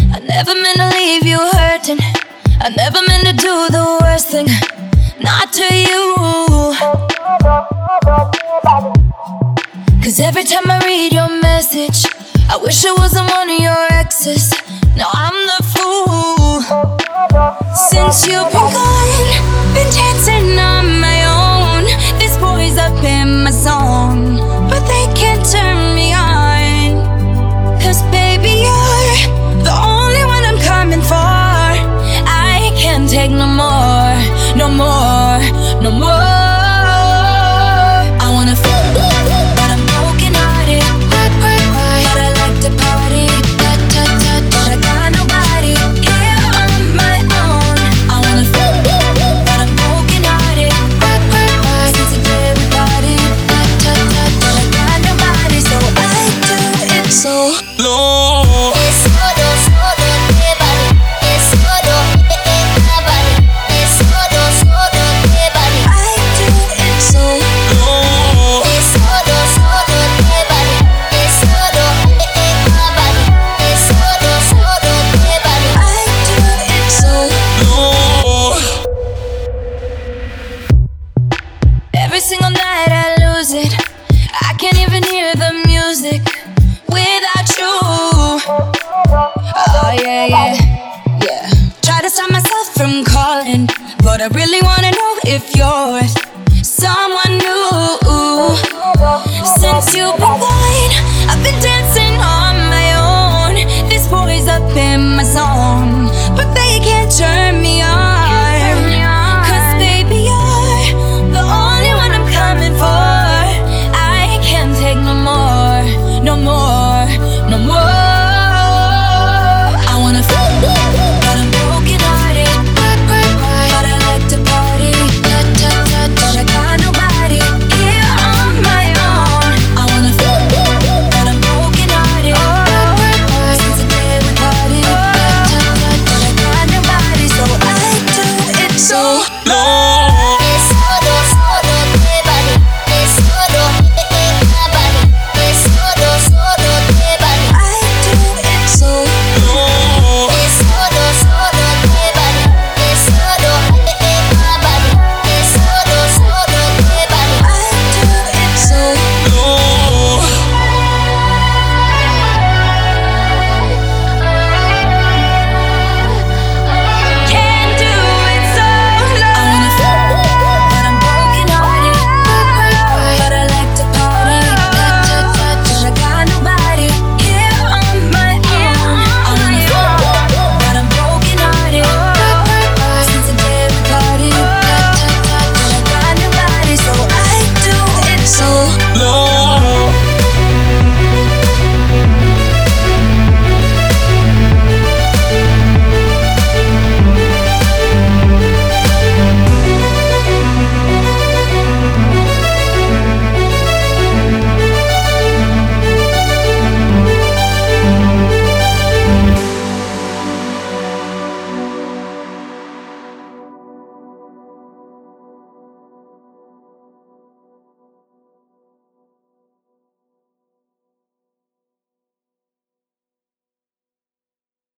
I never meant to leave you hurting. I never meant to do the worst thing, not to you. Cause every time I read your message, I wish I wasn't one of your exes. Now I'm the fool. Since you've been gone, been dancing on my own. This boy's up in my zone, but they can't turn me on. Cause baby, you're the only one I'm coming for. I can't take no more, no more, no more. I wanna feel good, but I'm broken hearted. But I like to party, but I got nobody here on my own. I wanna feel good, but I'm broken hearted. Since I did without it, but I got nobody, so I do it so low. Every single night I lose it. I can't even hear the music without you. Oh yeah, yeah, yeah. Try to stop myself from calling, but I really wanna know if you're